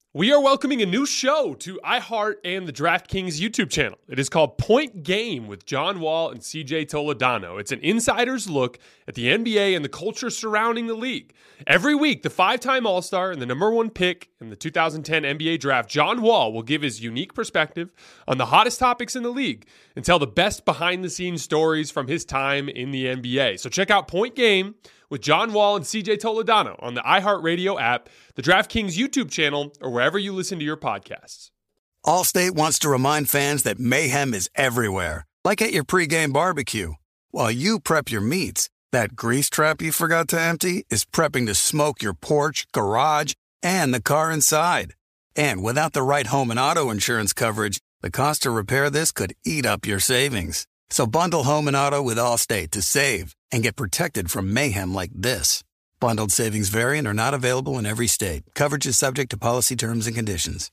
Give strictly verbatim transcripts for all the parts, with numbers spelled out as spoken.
We are welcoming a new show to iHeart and the DraftKings YouTube channel. It is called Point Game with John Wall and C J Toledano. It's an insider's look at the N B A and the culture surrounding the league. Every week, the five-time All-Star and the number one pick in the two thousand ten N B A draft, John Wall, will give his unique perspective on the hottest topics in the league and tell the best behind-the-scenes stories from his time in the N B A. So check out Point Game with John Wall and C J Toledano on the iHeartRadio app, the DraftKings YouTube channel, or wherever you listen to your podcasts. Allstate wants to remind fans that mayhem is everywhere, like at your pregame barbecue. While you prep your meats, that grease trap you forgot to empty is prepping to smoke your porch, garage, and the car inside. And without the right home and auto insurance coverage, the cost to repair this could eat up your savings. So bundle home and auto with Allstate to save and get protected from mayhem like this. Bundled savings vary and are not available in every state. Coverage is subject to policy terms and conditions.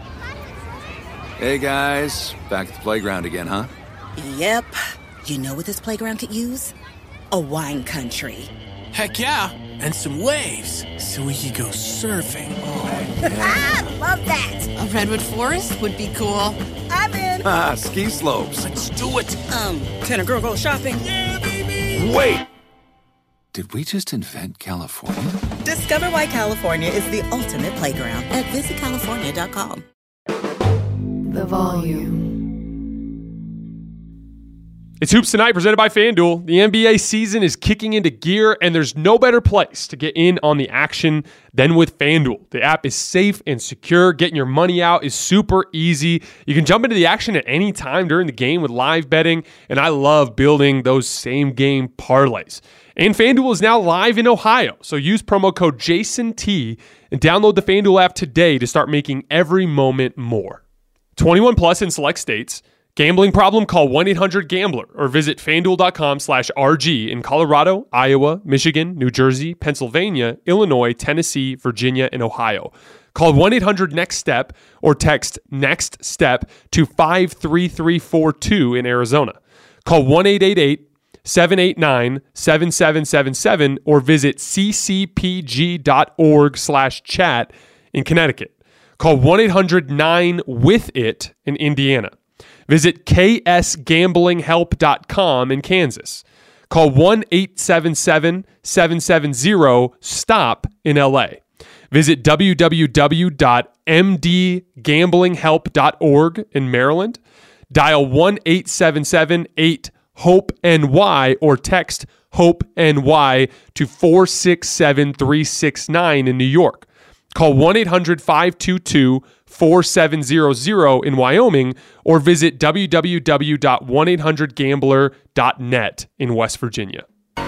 Hey guys, back at the playground again, huh? Yep. You know what this playground could use? A wine country. Heck yeah, and some waves so we could go surfing. Oh, yeah. Love that. A redwood forest would be cool. I'm in. Ah, ski slopes. Let's do it. Um, can a girl go shopping? Yeah, baby. Wait! Did we just invent California? Discover why California is the ultimate playground at visit california dot com. The Volume. It's Hoops Tonight presented by FanDuel. The N B A season is kicking into gear, and there's no better place to get in on the action than with FanDuel. The app is safe and secure. Getting your money out is super easy. You can jump into the action at any time during the game with live betting, and I love building those same-game parlays. And FanDuel is now live in Ohio, so use promo code JASONT and download the FanDuel app today to start making every moment more. twenty-one plus in select states. Gambling problem? Call one eight hundred gambler or visit FanDuel.com slash RG in Colorado, Iowa, Michigan, New Jersey, Pennsylvania, Illinois, Tennessee, Virginia, and Ohio. Call one eight hundred next step or text NEXTSTEP to five three three four two in Arizona. Call one eight eight eight seven eight nine seven seven seven seven or visit ccpg.org slash chat in Connecticut. Call one eight hundred nine with it in Indiana. Visit k s gambling help dot com in Kansas. Call one eight seven seven seven seven zero stop in L A. Visit w w w dot m d gambling help dot org in Maryland. Dial one eight seven seven eight hope N Y or text HOPE-NY to four six seven three six nine in New York. Call one eight hundred five two two four seven zero zero in Wyoming or visit w w w dot one eight hundred gambler dot net in West Virginia.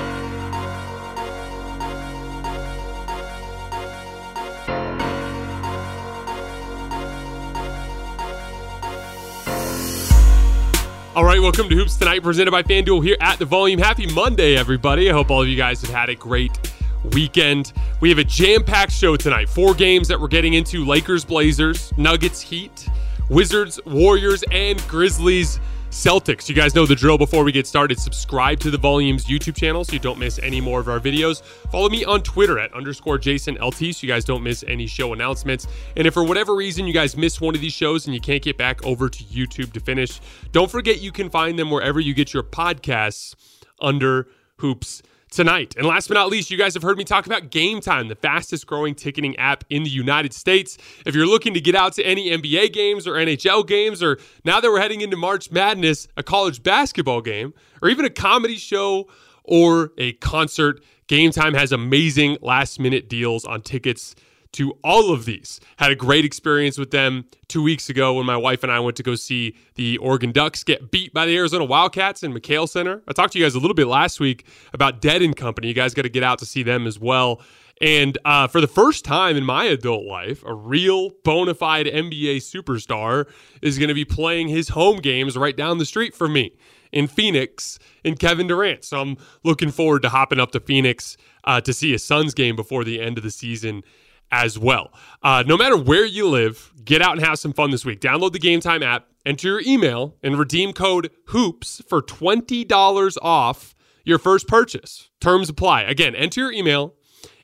All right, welcome to Hoops Tonight, presented by FanDuel here at The Volume. Happy Monday, everybody. I hope all of you guys have had a great weekend. We have a jam-packed show tonight. Four games that we're getting into: Lakers, Blazers, Nuggets, Heat, Wizards, Warriors, and Grizzlies, Celtics. You guys know the drill. Before we get started, subscribe to The Volume's YouTube channel so you don't miss any more of our videos. Follow me on Twitter at underscore Jason L T so you guys don't miss any show announcements. And if for whatever reason you guys miss one of these shows and you can't get back over to YouTube to finish, don't forget you can find them wherever you get your podcasts under Hoops Tonight. And last but not least, you guys have heard me talk about Game Time, the fastest growing ticketing app in the United States. If you're looking to get out to any N B A games or N H L games, or now that we're heading into March Madness, a college basketball game, or even a comedy show or a concert, Game Time has amazing last minute deals on tickets to all of these. Had a great experience with them two weeks ago when my wife and I went to go see the Oregon Ducks get beat by the Arizona Wildcats in McHale Center. I talked to you guys a little bit last week about Dead and Company. You guys got to get out to see them as well. And uh, for the first time in my adult life, a real bona fide N B A superstar is going to be playing his home games right down the street from me in Phoenix in Kevin Durant. So I'm looking forward to hopping up to Phoenix uh, to see a Suns game before the end of the season as well. Uh, no matter where you live, get out and have some fun this week. Download the Game Time app, enter your email, and redeem code HOOPS for twenty dollars off your first purchase. Terms apply. Again, enter your email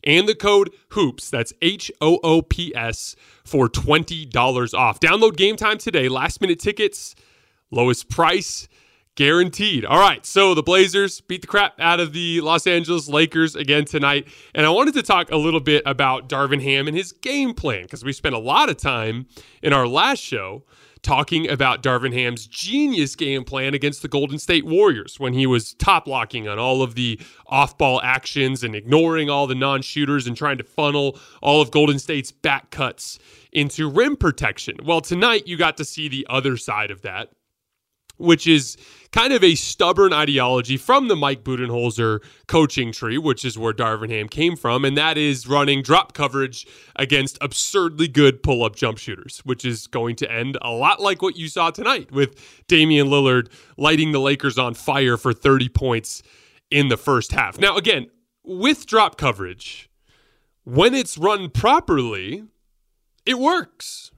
and the code HOOPS, that's H O O P S, for twenty dollars off. Download Game Time today. Last minute tickets, lowest price guaranteed. All right, so the Blazers beat the crap out of the Los Angeles Lakers again tonight. And I wanted to talk a little bit about Darvin Ham and his game plan, because we spent a lot of time in our last show talking about Darvin Ham's genius game plan against the Golden State Warriors when he was top locking on all of the off-ball actions and ignoring all the non-shooters and trying to funnel all of Golden State's back cuts into rim protection. Well, tonight you got to see the other side of that, which is kind of a stubborn ideology from the Mike Budenholzer coaching tree, which is where Darvin Ham came from, and that is running drop coverage against absurdly good pull-up jump shooters, which is going to end a lot like what you saw tonight with Damian Lillard lighting the Lakers on fire for thirty points in the first half. Now, again, with drop coverage, when it's run properly, it works.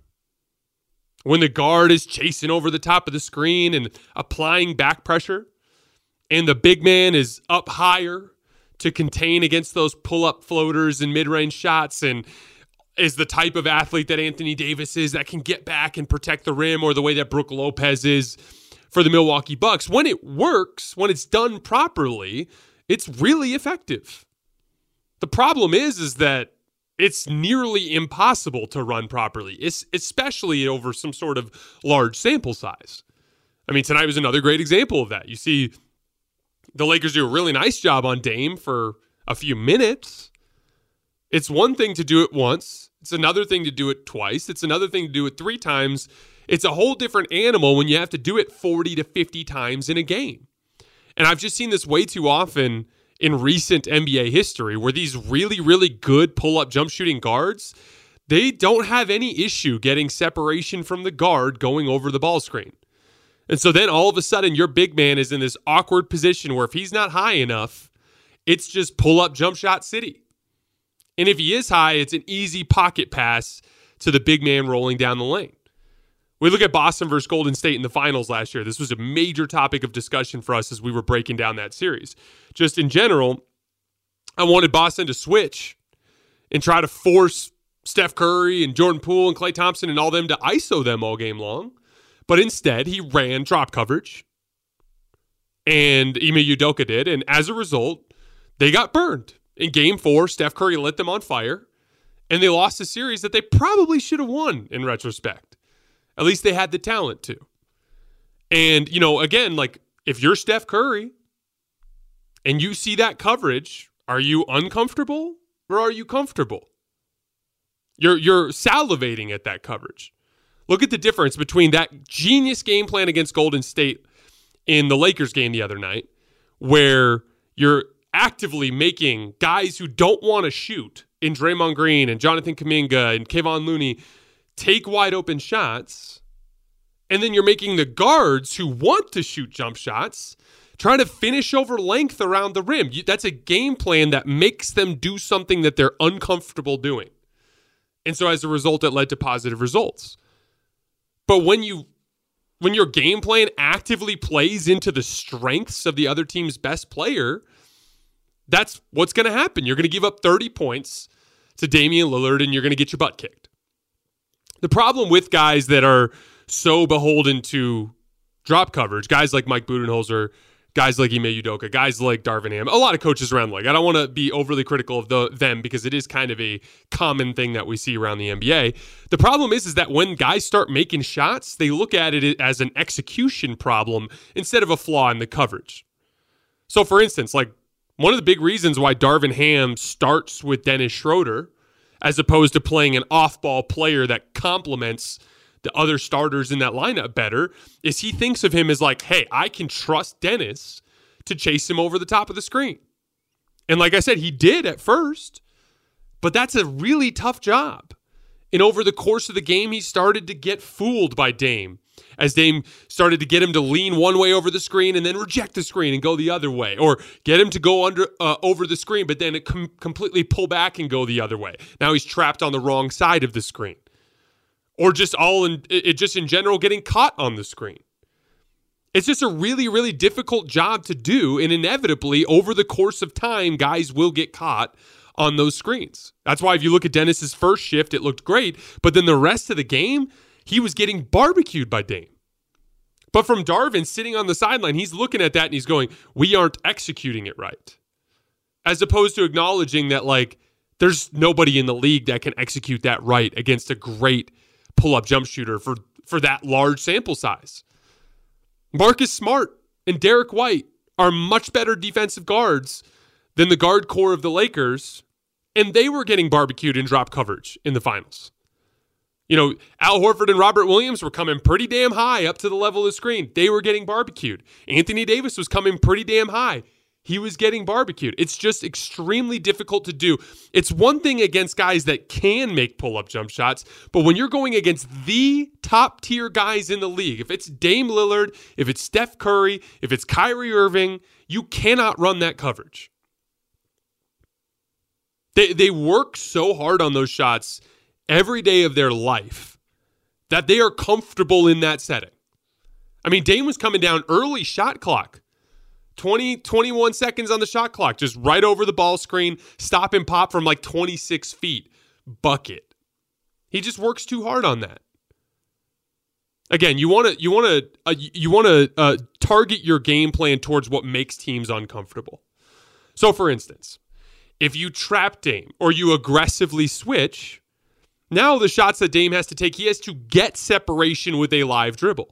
When the guard is chasing over the top of the screen and applying back pressure, and the big man is up higher to contain against those pull-up floaters and mid-range shots, and is the type of athlete that Anthony Davis is that can get back and protect the rim, or the way that Brook Lopez is for the Milwaukee Bucks. When it works, when it's done properly, it's really effective. The problem is, is that it's nearly impossible to run properly, especially over some sort of large sample size. I mean, tonight was another great example of that. You see the Lakers do a really nice job on Dame for a few minutes. It's one thing to do it once. It's another thing to do it twice. It's another thing to do it three times. It's a whole different animal when you have to do it forty to fifty times in a game. And I've just seen this way too often in recent N B A history, where these really, really good pull-up jump shooting guards, they don't have any issue getting separation from the guard going over the ball screen. And so then all of a sudden your big man is in this awkward position where if he's not high enough, it's just pull-up jump shot city. And if he is high, it's an easy pocket pass to the big man rolling down the lane. We look at Boston versus Golden State in the finals last year. This was a major topic of discussion for us as we were breaking down that series. Just in general, I wanted Boston to switch and try to force Steph Curry and Jordan Poole and Klay Thompson and all them to I S O them all game long. But instead, he ran drop coverage, and Ime Udoka did. And as a result, they got burned. In game four, Steph Curry lit them on fire, and they lost a series that they probably should have won in retrospect. At least they had the talent to. And, you know, again, like, if you're Steph Curry and you see that coverage, are you uncomfortable or are you comfortable? You're you're salivating at that coverage. Look at the difference between that genius game plan against Golden State in the Lakers game the other night, where you're actively making guys who don't want to shoot in Draymond Green and Jonathan Kuminga and Kevon Looney take wide open shots, and then you're making the guards who want to shoot jump shots trying to finish over length around the rim. You, that's a game plan that makes them do something that they're uncomfortable doing. And so as a result, it led to positive results. But when you when your game plan actively plays into the strengths of the other team's best player, that's what's going to happen. You're going to give up thirty points to Damian Lillard, and you're going to get your butt kicked. The problem with guys that are so beholden to drop coverage, guys like Mike Budenholzer, guys like Ime Udoka, guys like Darvin Ham, a lot of coaches around the league. I don't want to be overly critical of the, them because it is kind of a common thing that we see around the N B A. The problem is, is that when guys start making shots, they look at it as an execution problem instead of a flaw in the coverage. So, for instance, like one of the big reasons why Darvin Ham starts with Dennis Schroeder as opposed to playing an off-ball player that complements the other starters in that lineup better, is he thinks of him as like, hey, I can trust Dennis to chase him over the top of the screen. And like I said, he did at first, but that's a really tough job. And over the course of the game, he started to get fooled by Dame, as Dame started to get him to lean one way over the screen and then reject the screen and go the other way, or get him to go under uh, over the screen, but then it com- completely pull back and go the other way. Now he's trapped on the wrong side of the screen, or just all in it, just in general getting caught on the screen. It's just a really, really difficult job to do, and inevitably over the course of time, guys will get caught on those screens. That's why if you look at Dennis's first shift, it looked great. But then the rest of the game, he was getting barbecued by Dame. But from Darvin sitting on the sideline, he's looking at that and he's going, we aren't executing it right. As opposed to acknowledging that, like, there's nobody in the league that can execute that right against a great pull-up jump shooter for, for that large sample size. Marcus Smart and Derek White are much better defensive guards than the guard core of the Lakers, and they were getting barbecued in drop coverage in the finals. You know, Al Horford and Robert Williams were coming pretty damn high up to the level of the screen. They were getting barbecued. Anthony Davis was coming pretty damn high. He was getting barbecued. It's just extremely difficult to do. It's one thing against guys that can make pull-up jump shots, but when you're going against the top-tier guys in the league, if it's Dame Lillard, if it's Steph Curry, if it's Kyrie Irving, you cannot run that coverage. They, they work so hard on those shots every day of their life that they are comfortable in that setting. I mean, Dame was coming down early shot clock. twenty, twenty-one seconds on the shot clock, just right over the ball screen, stop and pop from like twenty-six feet. Bucket. He just works too hard on that. Again, you want to you want to uh, you want to uh, target your game plan towards what makes teams uncomfortable. So, for instance, if you trap Dame or you aggressively switch, now the shots that Dame has to take, he has to get separation with a live dribble.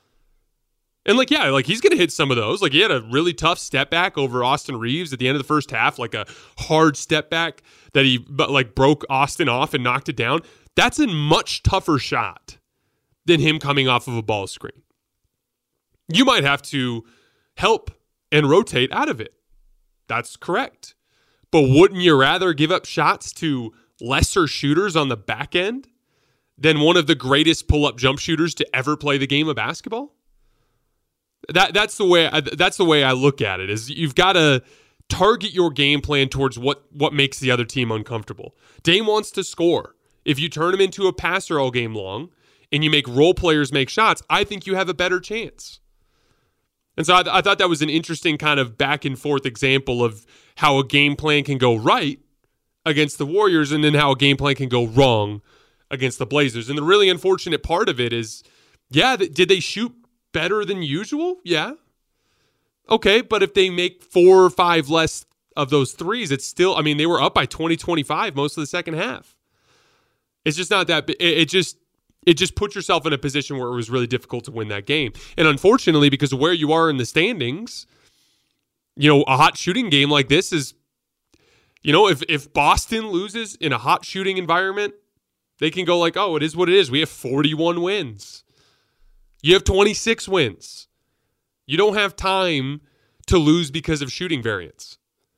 And like, yeah, like he's going to hit some of those. Like he had a really tough step back over Austin Reeves at the end of the first half, like a hard step back that he but like broke Austin off and knocked it down. That's a much tougher shot than him coming off of a ball screen. You might have to help and rotate out of it. That's correct. But wouldn't you rather give up shots to lesser shooters on the back end than one of the greatest pull-up jump shooters to ever play the game of basketball? That that's the way I, that's the way I look at it. Is you've got to target your game plan towards what what makes the other team uncomfortable. Dame wants to score. If you turn him into a passer all game long and you make role players make shots, I think you have a better chance. And so I, I thought that was an interesting kind of back and forth example of how a game plan can go right against the Warriors and then how a game plan can go wrong against the Blazers. And the really unfortunate part of it is, yeah, th- did they shoot better than usual? Yeah. Okay, but if they make four or five less of those threes, it's still, I mean, they were up by twenty, twenty-five most of the second half. It's just not that, it, it just, it just put yourself in a position where it was really difficult to win that game. And unfortunately, because of where you are in the standings, you know, a hot shooting game like this is, you know, if, if Boston loses in a hot shooting environment, they can go like, oh, it is what it is. We have forty-one wins. You have twenty-six wins. You don't have time to lose because of shooting variance.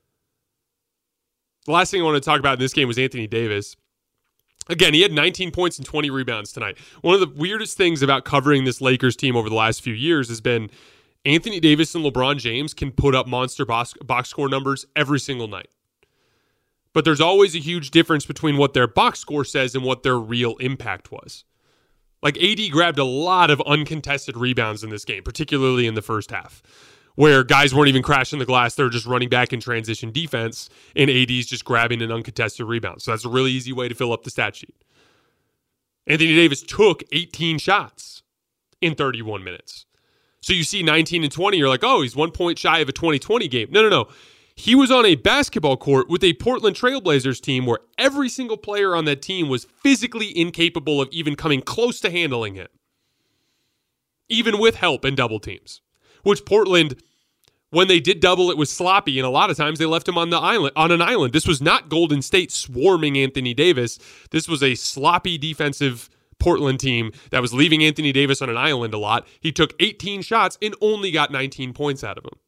The last thing I want to talk about in this game was Anthony Davis. Again, he had nineteen points and twenty rebounds tonight. One of the weirdest things about covering this Lakers team over the last few years has been Anthony Davis and LeBron James can put up monster box, box score numbers every single night. But there's always a huge difference between what their box score says and what their real impact was. Like A D grabbed a lot of uncontested rebounds in this game, particularly in the first half, where guys weren't even crashing the glass. They were just running back in transition defense, and A D's just grabbing an uncontested rebound. So that's a really easy way to fill up the stat sheet. Anthony Davis took eighteen shots in thirty-one minutes. So you see nineteen and twenty, you're like, oh, he's one point shy of a twenty twenty game. No, no, no. He was on a basketball court with a Portland Trailblazers team where every single player on that team was physically incapable of even coming close to handling him, even with help and double teams, which Portland, when they did double, it was sloppy, and a lot of times they left him on the island, on an island. This was not Golden State swarming Anthony Davis. This was a sloppy defensive Portland team that was leaving Anthony Davis on an island a lot. He took eighteen shots and only got nineteen points out of him.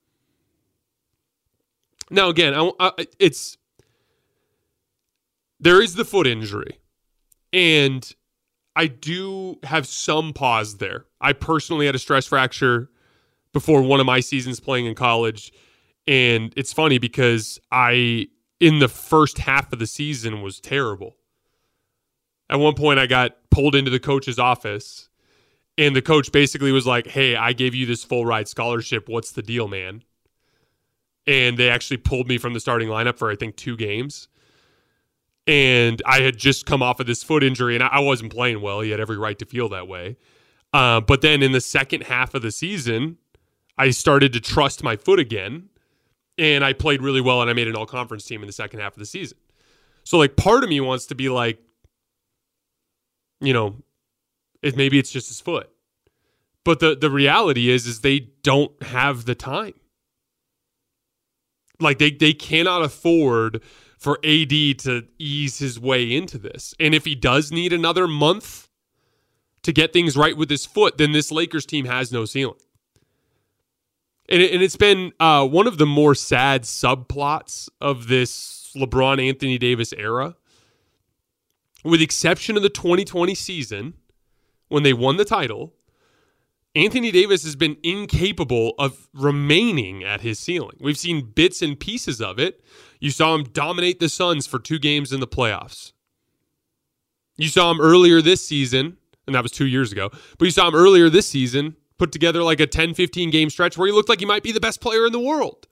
Now, again, I, I, it's there is the foot injury, and I do have some pause there. I personally had a stress fracture before one of my seasons playing in college, and it's funny because I, in the first half of the season, was terrible. At one point, I got pulled into the coach's office, and the coach basically was like, hey, I gave you this full ride scholarship. What's the deal, man? And they actually pulled me from the starting lineup for, I think, two games. And I had just come off of this foot injury, and I wasn't playing well. He had every right to feel that way. Uh, but then in the second half of the season, I started to trust my foot again, and I played really well, and I made an all-conference team in the second half of the season. So, like, part of me wants to be like, you know, it, maybe it's just his foot. But the, the reality is, is they don't have the time. Like, they, they cannot afford for A D to ease his way into this. And if he does need another month to get things right with his foot, then this Lakers team has no ceiling. And, it, and it's been uh, one of the more sad subplots of this LeBron Anthony Davis era. With the exception of the twenty twenty season, when they won the title, Anthony Davis has been incapable of remaining at his ceiling. We've seen bits and pieces of it. You saw him dominate the Suns for two games in the playoffs. You saw him earlier this season, and that was two years ago, but you saw him earlier this season put together like a ten, fifteen game stretch where he looked like he might be the best player in the world.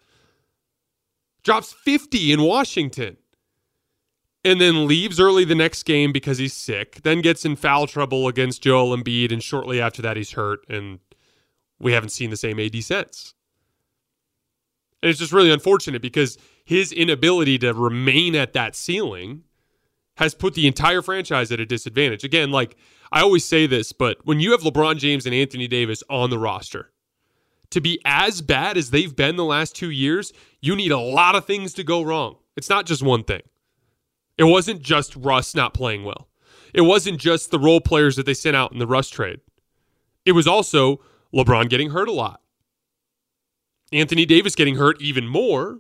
Drops fifty in Washington. And then leaves early the next game because he's sick, then gets in foul trouble against Joel Embiid, and shortly after that he's hurt, and we haven't seen the same A D since. And it's just really unfortunate because his inability to remain at that ceiling has put the entire franchise at a disadvantage. Again, like, I always say this, but when you have LeBron James and Anthony Davis on the roster, to be as bad as they've been the last two years, you need a lot of things to go wrong. It's not just one thing. It wasn't just Russ not playing well. It wasn't just the role players that they sent out in the Russ trade. It was also LeBron getting hurt a lot. Anthony Davis getting hurt even more.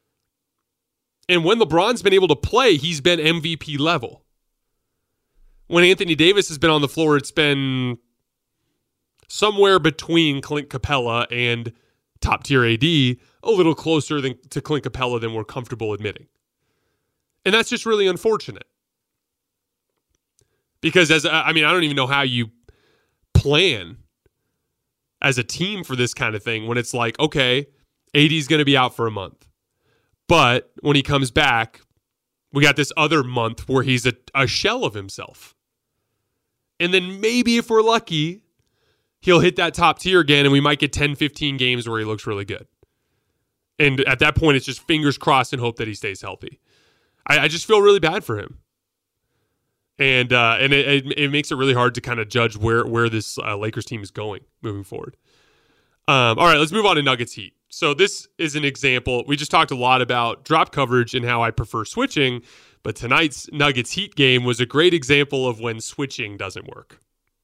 And when LeBron's been able to play, he's been M V P level. When Anthony Davis has been on the floor, it's been somewhere between Clint Capella and top-tier A D, a little closer than, to Clint Capella than we're comfortable admitting. And that's just really unfortunate. Because, as I mean, I don't even know how you plan as a team for this kind of thing when it's like, okay, A D's going to be out for a month. But when he comes back, we got this other month where he's a, a shell of himself. And then maybe if we're lucky, he'll hit that top tier again and we might get ten, fifteen games where he looks really good. And at that point, it's just fingers crossed and hope that he stays healthy. I, I just feel really bad for him. And uh, and it, it, it makes it really hard to kind of judge where, where this uh, Lakers team is going moving forward. Um, all right, let's move on to Nuggets Heat. So this is an example. We just talked a lot about drop coverage and how I prefer switching, but tonight's Nuggets Heat game was a great example of when switching doesn't work.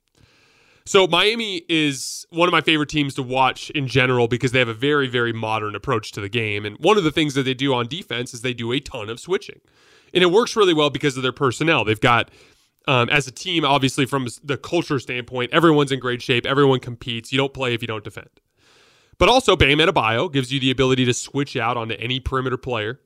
So Miami is one of my favorite teams to watch in general because they have a very, very modern approach to the game. And one of the things that they do on defense is they do a ton of switching. And it works really well because of their personnel. They've got, um, as a team, obviously from the culture standpoint, everyone's in great shape. Everyone competes. You don't play if you don't defend. But also, Bam Adebayo gives you the ability to switch out onto any perimeter player.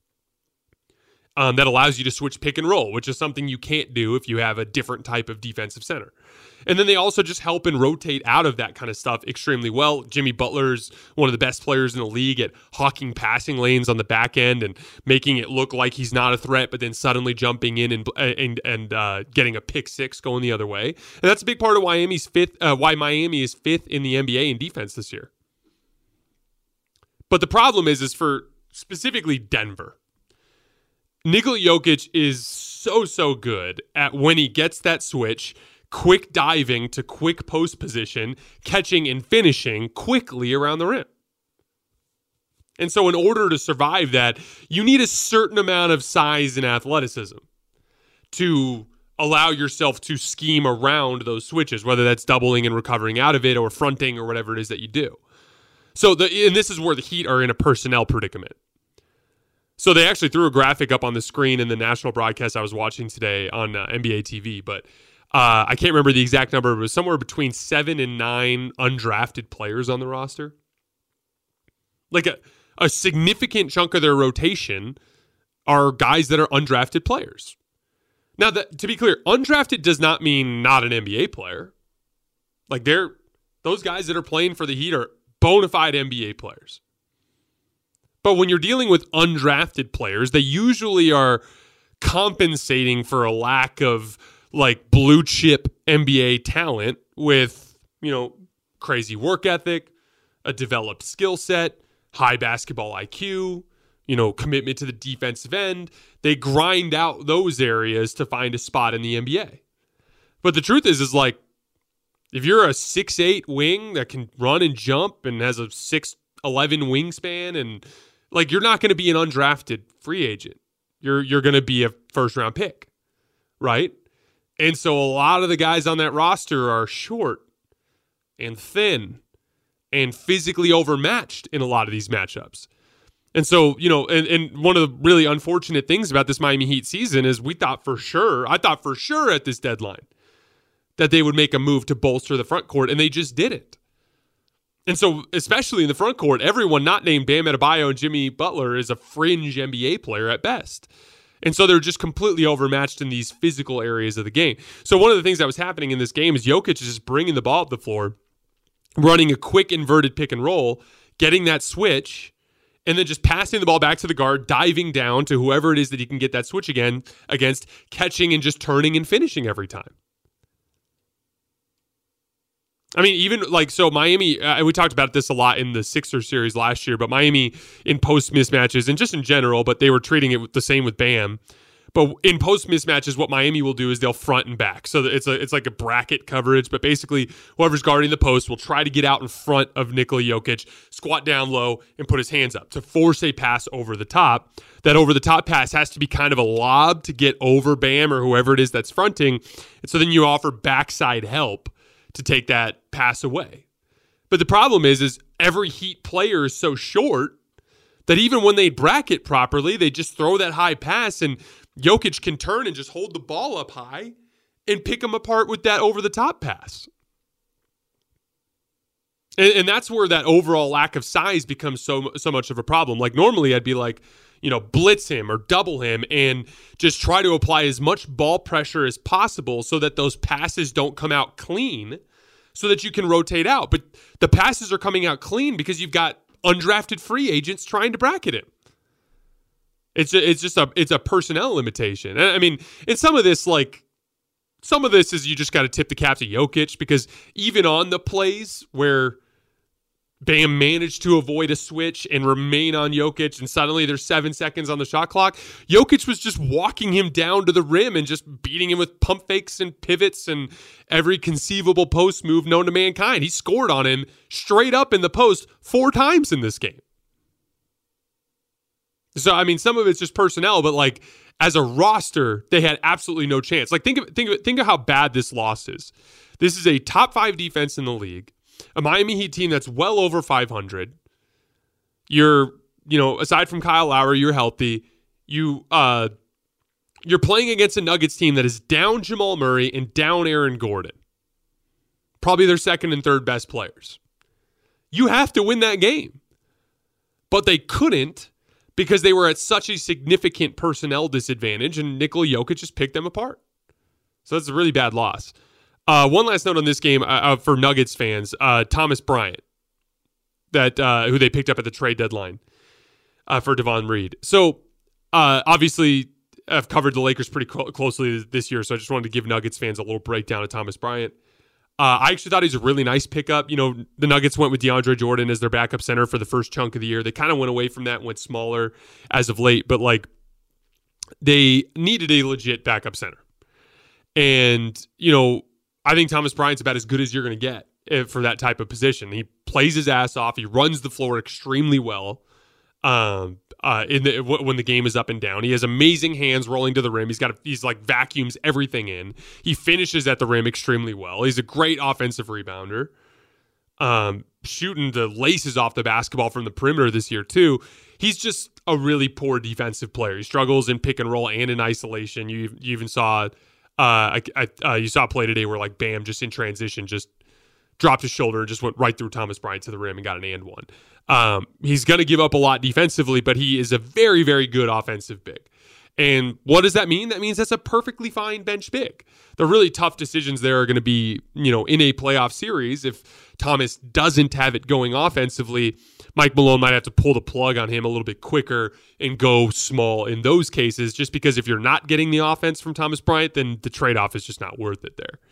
Um, that allows you to switch pick and roll, which is something you can't do if you have a different type of defensive center. And then they also just help and rotate out of that kind of stuff extremely well. Jimmy Butler's one of the best players in the league at hawking passing lanes on the back end and making it look like he's not a threat, but then suddenly jumping in and and, and uh, getting a pick six going the other way. And that's a big part of Miami's fifth, uh, why Miami is fifth in the N B A in defense this year. But the problem is, is for specifically Denver, Nikola Jokic is so, so good at when he gets that switch, quick diving to quick post position, catching and finishing quickly around the rim. And so in order to survive that, you need a certain amount of size and athleticism to allow yourself to scheme around those switches, whether that's doubling and recovering out of it or fronting or whatever it is that you do. So the and this is where the Heat are in a personnel predicament. So they actually threw a graphic up on the screen in the national broadcast I was watching today on uh, N B A T V, but uh, I can't remember the exact number. It was somewhere between seven and nine undrafted players on the roster. Like a, a significant chunk of their rotation are guys that are undrafted players. Now, that, to be clear, undrafted does not mean not an N B A player. Like they're those guys that are playing for the Heat are bona fide N B A players. But when you're dealing with undrafted players, they usually are compensating for a lack of like blue chip N B A talent with, you know, crazy work ethic, a developed skill set, high basketball I Q, you know, commitment to the defensive end. They grind out those areas to find a spot in the N B A. But the truth is, is like, if you're a six eight wing that can run and jump and has a six eleven wingspan, and like, you're not going to be an undrafted free agent. You're you're going to be a first round pick, right? And so a lot of the guys on that roster are short and thin and physically overmatched in a lot of these matchups. And so, you know, and, and one of the really unfortunate things about this Miami Heat season is we thought for sure, I thought for sure at this deadline that they would make a move to bolster the front court, and they just didn't. And so, especially in the front court, everyone not named Bam Adebayo and Jimmy Butler is a fringe N B A player at best. And so they're just completely overmatched in these physical areas of the game. So one of the things that was happening in this game is Jokic is just bringing the ball up the floor, running a quick inverted pick and roll, getting that switch, and then just passing the ball back to the guard, diving down to whoever it is that he can get that switch again against, catching and just turning and finishing every time. I mean, even like, so Miami, uh, we talked about this a lot in the Sixers series last year, but Miami in post mismatches and just in general, but they were treating it the same with Bam. But in post mismatches, what Miami will do is they'll front and back. So it's a it's like a bracket coverage, but basically whoever's guarding the post will try to get out in front of Nikola Jokic, squat down low, and put his hands up to force a pass over the top. That over the top pass has to be kind of a lob to get over Bam or whoever it is that's fronting. And so then you offer backside help to take that pass away. But the problem is, is every Heat player is so short that even when they bracket properly, they just throw that high pass and Jokic can turn and just hold the ball up high and pick them apart with that over-the-top pass. And, and that's where that overall lack of size becomes so so much of a problem. Like normally I'd be like, you know, blitz him or double him and just try to apply as much ball pressure as possible so that those passes don't come out clean so that you can rotate out. But the passes are coming out clean because you've got undrafted free agents trying to bracket him. It's a, it's just a it's a personnel limitation. And I mean, in some of this, like some of this is you just got to tip the cap to Jokic, because even on the plays where Bam managed to avoid a switch and remain on Jokic, and suddenly there's seven seconds on the shot clock, Jokic was just walking him down to the rim and just beating him with pump fakes and pivots and every conceivable post move known to mankind. He scored on him straight up in the post four times in this game. So, I mean, some of it's just personnel, but like as a roster, they had absolutely no chance. Like think of think of think of how bad this loss is. This is a top five defense in the league, a Miami Heat team that's well over five hundred. You're, you know, aside from Kyle Lowry, you're healthy. You uh, you're playing against a Nuggets team that is down Jamal Murray and down Aaron Gordon, probably their second and third best players. You have to win that game, but they couldn't, because they were at such a significant personnel disadvantage, and Nikola Jokic just picked them apart. So that's a really bad loss. Uh, one last note on this game uh, for Nuggets fans: uh, Thomas Bryant, that uh, who they picked up at the trade deadline uh, for Devon Reed. So uh, obviously, I've covered the Lakers pretty cl- closely this year, so I just wanted to give Nuggets fans a little breakdown of Thomas Bryant. Uh, I actually thought he's a really nice pickup. You know, the Nuggets went with DeAndre Jordan as their backup center for the first chunk of the year. They kind of went away from that and went smaller as of late, but like they needed a legit backup center. And, you know, I think Thomas Bryant's about as good as you're going to get for that type of position. He plays his ass off. He runs the floor extremely well um, uh, in the, when the game is up and down. He has amazing hands rolling to the rim. He's got a, he's like vacuums everything in. He finishes at the rim extremely well. He's a great offensive rebounder, um, shooting the laces off the basketball from the perimeter this year too. He's just a really poor defensive player. He struggles in pick and roll and in isolation. You, you even saw uh, I, I, uh, you saw a play today where like Bam just in transition just dropped his shoulder and just went right through Thomas Bryant to the rim and got an and one. Um, he's going to give up a lot defensively, but he is a very, very good offensive big. And what does that mean? That means that's a perfectly fine bench big. The really tough decisions there are going to be, you know, in a playoff series. If Thomas doesn't have it going offensively, Mike Malone might have to pull the plug on him a little bit quicker and go small in those cases, just because if you're not getting the offense from Thomas Bryant, then the trade-off is just not worth it there.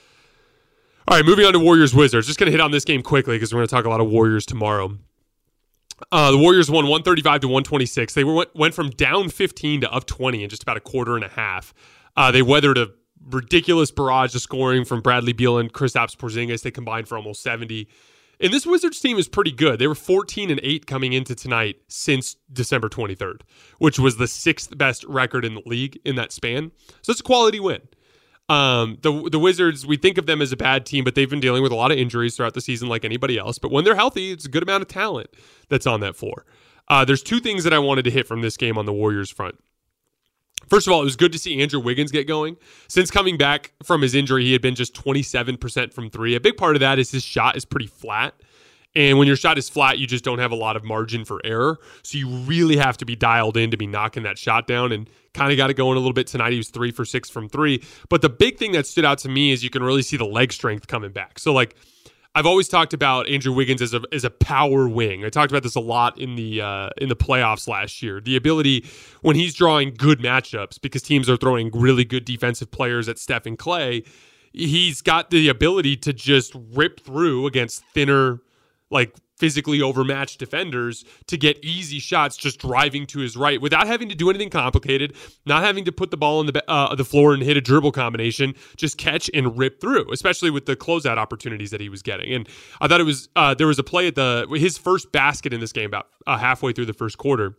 All right, moving on to Warriors-Wizards. Just going to hit on this game quickly because we're going to talk a lot of Warriors tomorrow. Uh, the Warriors won one thirty-five to one twenty-six. They were, went from down fifteen to up twenty in just about a quarter and a half. Uh, they weathered a ridiculous barrage of scoring from Bradley Beal and Kristaps Porzingis. They combined for almost seventy. And this Wizards team is pretty good. They were fourteen and eight coming into tonight since December twenty-third, which was the sixth best record in the league in that span. So it's a quality win. Um, the the Wizards, we think of them as a bad team, but they've been dealing with a lot of injuries throughout the season like anybody else. But when they're healthy, it's a good amount of talent that's on that floor. Uh, there's two things that I wanted to hit from this game on the Warriors front. First of all, it was good to see Andrew Wiggins get going. Since coming back from his injury, he had been just twenty-seven percent from three. A big part of that is his shot is pretty flat. And when your shot is flat, you just don't have a lot of margin for error. So you really have to be dialed in to be knocking that shot down, and kind of got it going a little bit tonight. He was three for six from three. But the big thing that stood out to me is you can really see the leg strength coming back. So like I've always talked about Andrew Wiggins as a as a power wing. I talked about this a lot in the uh, in the playoffs last year. The ability when he's drawing good matchups because teams are throwing really good defensive players at Steph and Clay, he's got the ability to just rip through against thinner, like physically overmatched defenders to get easy shots just driving to his right without having to do anything complicated, not having to put the ball on the uh, the floor and hit a dribble combination, just catch and rip through, especially with the closeout opportunities that he was getting. And I thought it was, uh, there was a play at the, his first basket in this game about uh, halfway through the first quarter.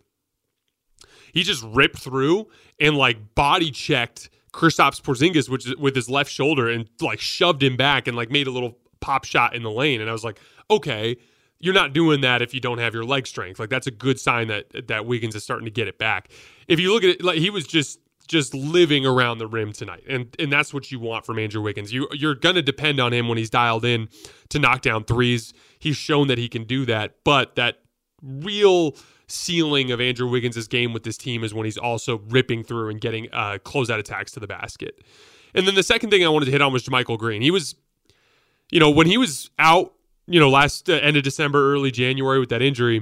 He just ripped through and like body checked Kristaps Porzingis which, with his left shoulder and like shoved him back and like made a little pop shot in the lane. And I was like, okay, you're not doing that if you don't have your leg strength. Like that's a good sign that that Wiggins is starting to get it back. If you look at it, like he was just just living around the rim tonight, and and that's what you want from Andrew Wiggins. You you're gonna depend on him when he's dialed in to knock down threes. He's shown that he can do that, but that real ceiling of Andrew Wiggins' game with this team is when he's also ripping through and getting uh, closeout attacks to the basket. And then the second thing I wanted to hit on was JaMychal Green. He was, you know, when he was out, you know, last uh, end of December, early January with that injury,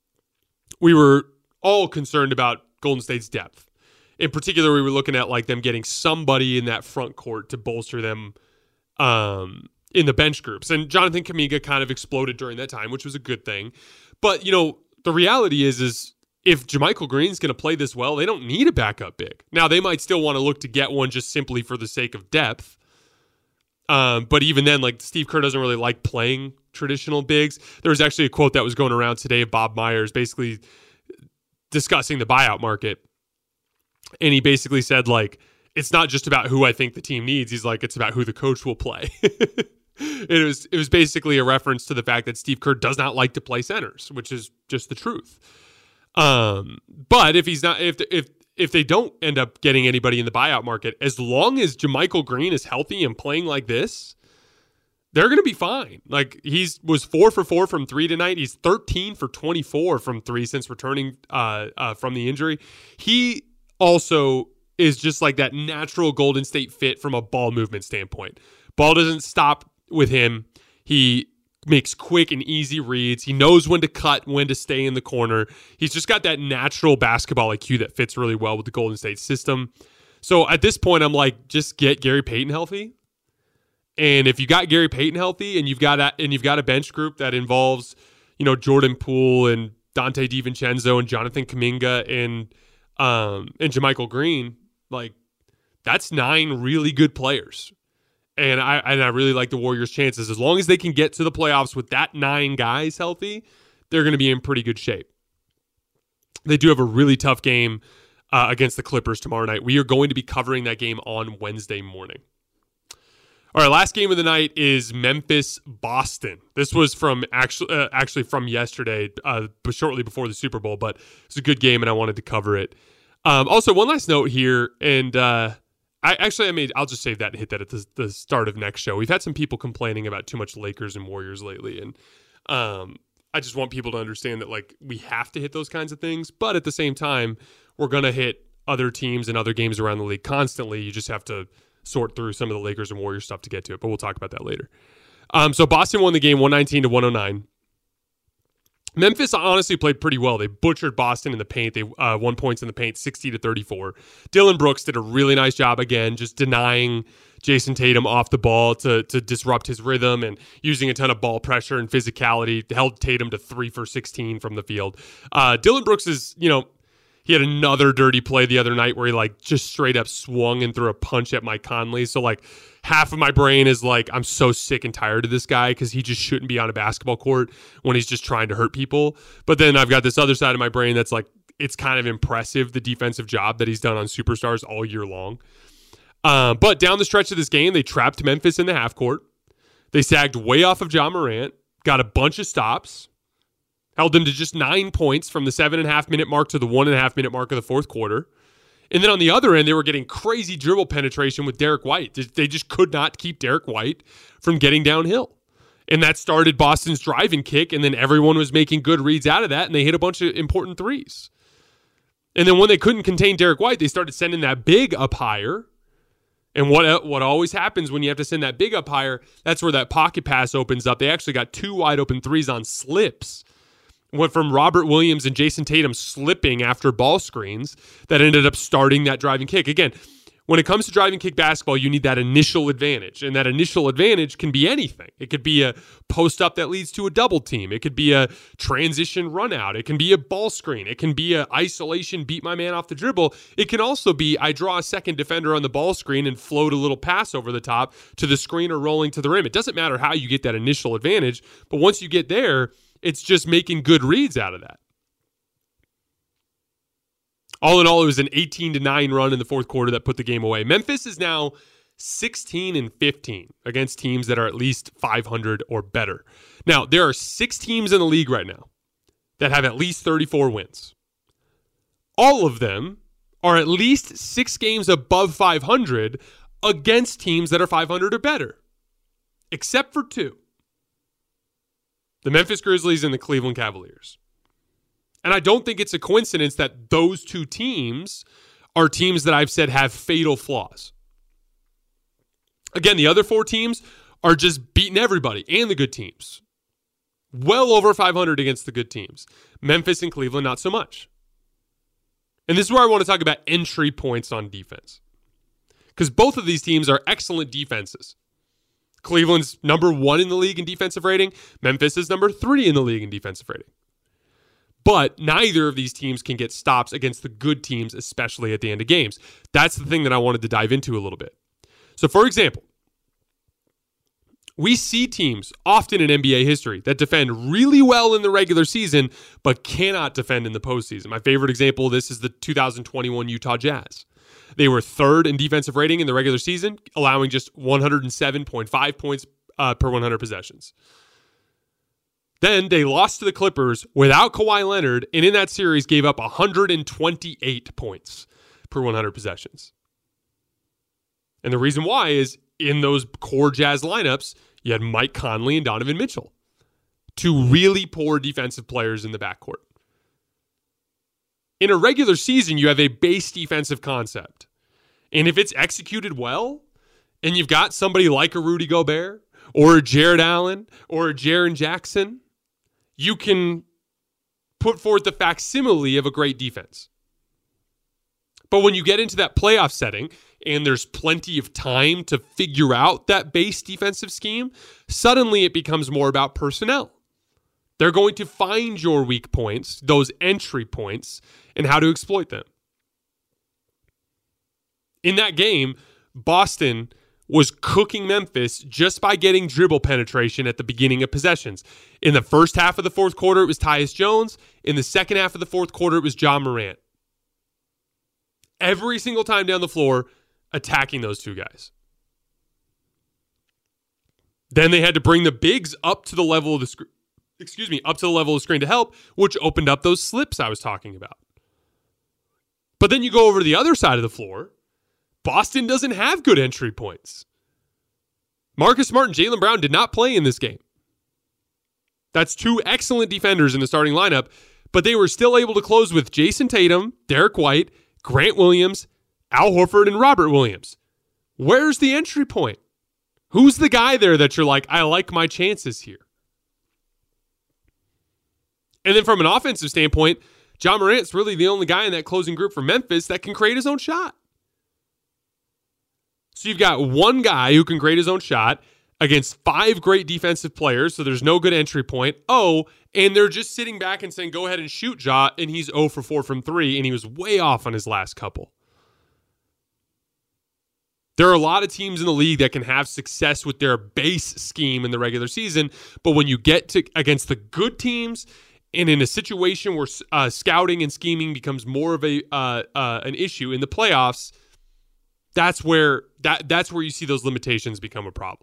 we were all concerned about Golden State's depth. In particular, we were looking at like them getting somebody in that front court to bolster them um, in the bench groups. And Jonathan Kuminga kind of exploded during that time, which was a good thing. But, you know, the reality is, is if JaMychal Green's going to play this well, they don't need a backup big. Now, they might still want to look to get one just simply for the sake of depth. Um, but even then, like Steve Kerr doesn't really like playing traditional bigs. There was actually a quote that was going around today of Bob Myers basically discussing the buyout market. And he basically said, like, it's not just about who I think the team needs. He's like, it's about who the coach will play. it was it was basically a reference to the fact that Steve Kerr does not like to play centers, which is just the truth. Um, but if he's not, if if if they don't end up getting anybody in the buyout market, as long as JaMychal Green is healthy and playing like this, they're going to be fine. Like he's was four for four from three tonight. He's thirteen for twenty-four from three since returning uh, uh, from the injury. He also is just like that natural Golden State fit from a ball movement standpoint. Ball doesn't stop with him. He makes quick and easy reads. He knows when to cut, when to stay in the corner. He's just got that natural basketball I Q that fits really well with the Golden State system. So at this point, I'm like, just get Gary Payton healthy. And if you got Gary Payton healthy and you've got a, and you've got a bench group that involves, you know, Jordan Poole and Dante DiVincenzo and Jonathan Kuminga and um, and JaMychal Green, like that's nine really good players. And I and I really like the Warriors' chances. As long as they can get to the playoffs with that nine guys healthy, they're going to be in pretty good shape. They do have a really tough game uh, against the Clippers tomorrow night. We are going to be covering that game on Wednesday morning. All right, last game of the night is Memphis-Boston. This was from actually uh, actually from yesterday, uh, but shortly before the Super Bowl. But it's a good game, and I wanted to cover it. Um, also, one last note here, and uh, I actually, I mean, I'll just save that and hit that at the, the start of next show. We've had some people complaining about too much Lakers and Warriors lately, and um, I just want people to understand that like we have to hit those kinds of things, but at the same time, we're gonna hit other teams and other games around the league constantly. You just have to sort through some of the Lakers and Warriors stuff to get to it, but we'll talk about that later. Um, so Boston won the game one nineteen to one oh nine. Memphis honestly played pretty well. They butchered Boston in the paint. They uh, won points in the paint, sixty to thirty-four. Dillon Brooks did a really nice job again, just denying Jason Tatum off the ball to to disrupt his rhythm and using a ton of ball pressure and physicality. Held Tatum to three for sixteen from the field. Uh, Dillon Brooks is, you know, he had another dirty play the other night where he like just straight up swung and threw a punch at Mike Conley. So like half of my brain is like, I'm so sick and tired of this guy because he just shouldn't be on a basketball court when he's just trying to hurt people. But then I've got this other side of my brain that's like, it's kind of impressive, the defensive job that he's done on superstars all year long. Uh, but down the stretch of this game, they trapped Memphis in the half court. They sagged way off of Ja Morant, got a bunch of stops, held them to just nine points from the seven and a half minute mark to the one and a half minute mark of the fourth quarter. And then on the other end, they were getting crazy dribble penetration with Derek White. They just could not keep Derek White from getting downhill. And that started Boston's driving kick, and then everyone was making good reads out of that, and they hit a bunch of important threes. And then when they couldn't contain Derek White, they started sending that big up higher. And what what always happens when you have to send that big up higher, that's where that pocket pass opens up. They actually got two wide open threes on slips. Went from Robert Williams and Jason Tatum slipping after ball screens that ended up starting that driving kick. Again, when it comes to driving kick basketball, you need that initial advantage. And that initial advantage can be anything. It could be a post up that leads to a double team. It could be a transition run out. It can be a ball screen. It can be a isolation, beat my man off the dribble. It can also be I draw a second defender on the ball screen and float a little pass over the top to the screen or rolling to the rim. It doesn't matter how you get that initial advantage, but once you get there, it's just making good reads out of that. All in all, it was an eighteen to nine run in the fourth quarter that put the game away. Memphis is now sixteen and fifteen against teams that are at least five hundred or better. Now, there are six teams in the league right now that have at least thirty-four wins. All of them are at least six games above five hundred against teams that are five hundred or better, except for two. The Memphis Grizzlies and the Cleveland Cavaliers. And I don't think it's a coincidence that those two teams are teams that I've said have fatal flaws. Again, the other four teams are just beating everybody and the good teams. Well over five hundred against the good teams. Memphis and Cleveland, not so much. And this is where I want to talk about entry points on defense. Because both of these teams are excellent defenses. Cleveland's number one in the league in defensive rating. Memphis is number three in the league in defensive rating. But neither of these teams can get stops against the good teams, especially at the end of games. That's the thing that I wanted to dive into a little bit. So, for example, we see teams often in N B A history that defend really well in the regular season, but cannot defend in the postseason. My favorite example of this is the two thousand twenty-one Utah Jazz. They were third in defensive rating in the regular season, allowing just one hundred seven point five points uh, per one hundred possessions. Then they lost to the Clippers without Kawhi Leonard, and in that series gave up one hundred twenty-eight points per one hundred possessions. And the reason why is in those core Jazz lineups, you had Mike Conley and Donovan Mitchell, two really poor defensive players in the backcourt. In a regular season, you have a base defensive concept. And if it's executed well, and you've got somebody like a Rudy Gobert, or a Jared Allen, or a Jaren Jackson, you can put forth the facsimile of a great defense. But when you get into that playoff setting, and there's plenty of time to figure out that base defensive scheme, suddenly it becomes more about personnel. They're going to find your weak points, those entry points, and how to exploit them. In that game, Boston was cooking Memphis just by getting dribble penetration at the beginning of possessions. In the first half of the fourth quarter, it was Tyus Jones. In the second half of the fourth quarter, it was Ja Morant. Every single time down the floor, attacking those two guys. Then they had to bring the bigs up to the level of the screen. Excuse me, up to the level of the screen to help, which opened up those slips I was talking about. But then you go over to the other side of the floor. Boston doesn't have good entry points. Marcus Smart and Jaylen Brown did not play in this game. That's two excellent defenders in the starting lineup, but they were still able to close with Jason Tatum, Derek White, Grant Williams, Al Horford, and Robert Williams. Where's the entry point? Who's the guy there that you're like, I like my chances here? And then from an offensive standpoint, Ja Morant's really the only guy in that closing group for Memphis that can create his own shot. So you've got one guy who can create his own shot against five great defensive players, so there's no good entry point. Oh, and they're just sitting back and saying, go ahead and shoot, Ja, and he's zero for four from three, and he was way off on his last couple. There are a lot of teams in the league that can have success with their base scheme in the regular season, but when you get to against the good teams and in a situation where uh, scouting and scheming becomes more of a uh, uh, an issue in the playoffs, that's where that that's where you see those limitations become a problem.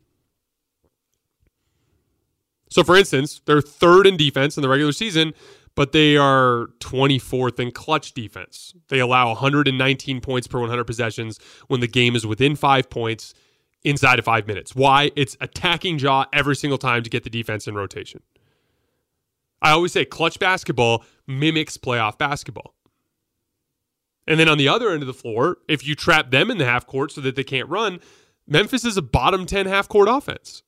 So, for instance, they're third in defense in the regular season, but they are twenty-fourth in clutch defense. They allow one hundred nineteen points per one hundred possessions when the game is within five points inside of five minutes. Why? It's attacking Ja every single time to get the defense in rotation. I always say clutch basketball mimics playoff basketball. And then on the other end of the floor, if you trap them in the half court so that they can't run, Memphis is a bottom ten half court offense.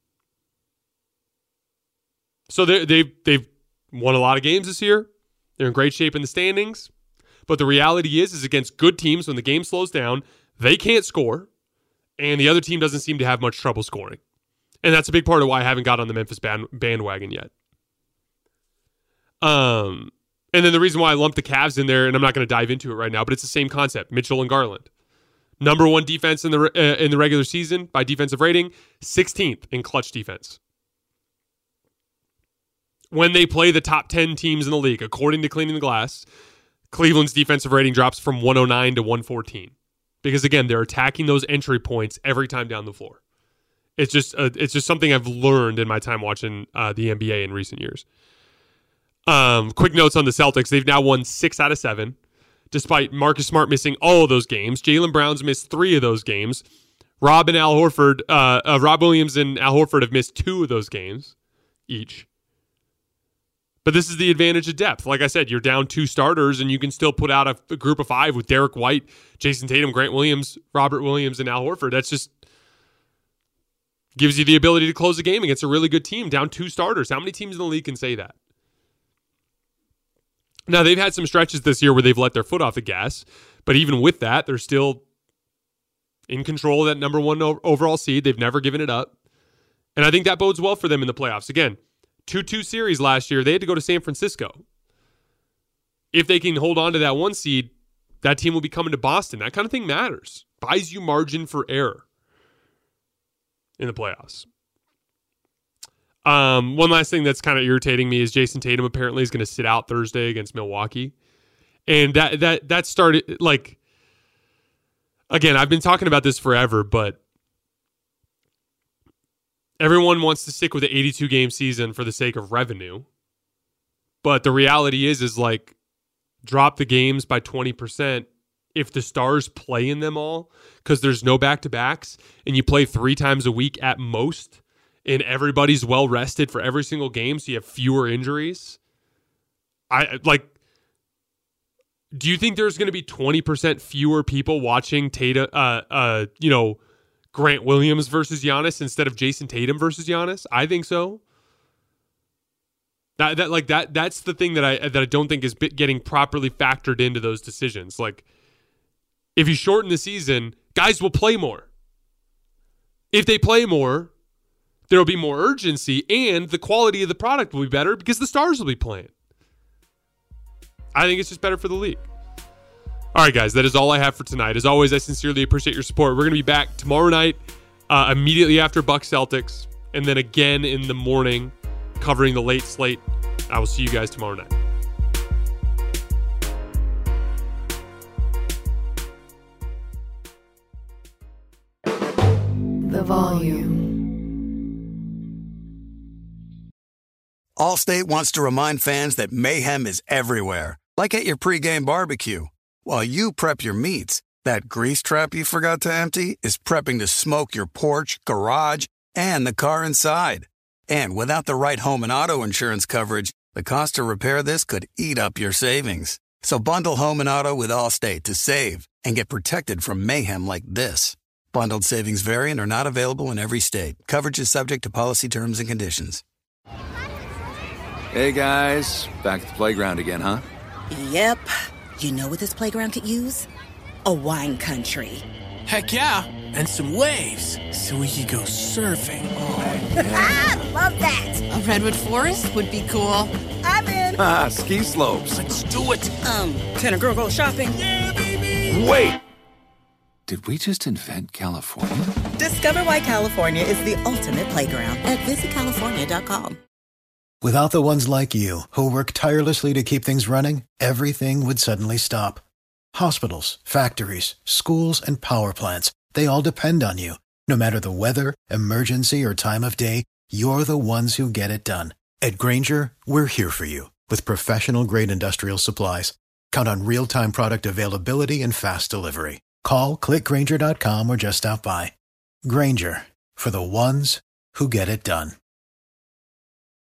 So they, they've, they've won a lot of games this year. They're in great shape in the standings. But the reality is, is against good teams, when the game slows down, they can't score. And the other team doesn't seem to have much trouble scoring. And that's a big part of why I haven't got on the Memphis band, bandwagon yet. Um, and then the reason why I lumped the Cavs in there, and I'm not going to dive into it right now, but it's the same concept, Mitchell and Garland. Number one defense in the uh, in the regular season by defensive rating, sixteenth in clutch defense. When they play the top ten teams in the league, according to Cleaning the Glass, Cleveland's defensive rating drops from one oh nine to one fourteen. Because, again, they're attacking those entry points every time down the floor. It's just uh, it's just something I've learned in my time watching uh, the N B A in recent years. Um, quick notes on the Celtics. They've now won six out of seven, despite Marcus Smart missing all of those games. Jaylen Brown's missed three of those games. Rob and Al Horford, uh, uh, Rob Williams and Al Horford have missed two of those games each. But this is the advantage of depth. Like I said, you're down two starters, and you can still put out a, a group of five with Derek White, Jason Tatum, Grant Williams, Robert Williams, and Al Horford. That's just gives you the ability to close a game against a really good team, down two starters. How many teams in the league can say that? Now, they've had some stretches this year where they've let their foot off the gas, but even with that, they're still in control of that number one overall seed. They've never given it up. And I think that bodes well for them in the playoffs. Again, two two series last year, they had to go to San Francisco. If they can hold on to that one seed, that team will be coming to Boston. That kind of thing matters. Buys you margin for error in the playoffs. Um, one last thing that's kind of irritating me is Jason Tatum apparently is going to sit out Thursday against Milwaukee. And that that that started, like, again, I've been talking about this forever, but everyone wants to stick with the eighty-two game season for the sake of revenue. But the reality is, is like, drop the games by twenty percent if the stars play in them all, because there's no back-to-backs, and you play three times a week at most, and everybody's well rested for every single game, so you have fewer injuries. I like. Do you think there's going to be twenty percent fewer people watching Tatum, uh, uh, you know, Grant Williams versus Giannis instead of Jason Tatum versus Giannis? I think so. That that like that that's the thing that I that I don't think is getting properly factored into those decisions. Like, if you shorten the season, guys will play more. If they play more, there will be more urgency, and the quality of the product will be better because the stars will be playing. I think it's just better for the league. All right, guys, that is all I have for tonight. As always, I sincerely appreciate your support. We're going to be back tomorrow night, uh, immediately after Bucks Celtics, and then again in the morning, covering the late slate. I will see you guys tomorrow night. The Volume. Allstate wants to remind fans that mayhem is everywhere, like at your pregame barbecue. While you prep your meats, that grease trap you forgot to empty is prepping to smoke your porch, garage, and the car inside. And without the right home and auto insurance coverage, the cost to repair this could eat up your savings. So bundle home and auto with Allstate to save and get protected from mayhem like this. Bundled savings vary and are not available in every state. Coverage is subject to policy terms and conditions. Hey guys, back at the playground again, huh? Yep. You know what this playground could use? A wine country. Heck yeah, and some waves so we could go surfing. Oh, yeah. Ah, love that. A redwood forest would be cool. I'm in. Ah, ski slopes. Let's do it. Um, can a girl go shopping? Yeah, baby. Wait! Did we just invent California? Discover why California is the ultimate playground at visit california dot com. Without the ones like you, who work tirelessly to keep things running, everything would suddenly stop. Hospitals, factories, schools, and power plants, they all depend on you. No matter the weather, emergency, or time of day, you're the ones who get it done. At Grainger, we're here for you with professional-grade industrial supplies. Count on real-time product availability and fast delivery. Call, click Grainger dot com, or just stop by. Grainger, for the ones who get it done.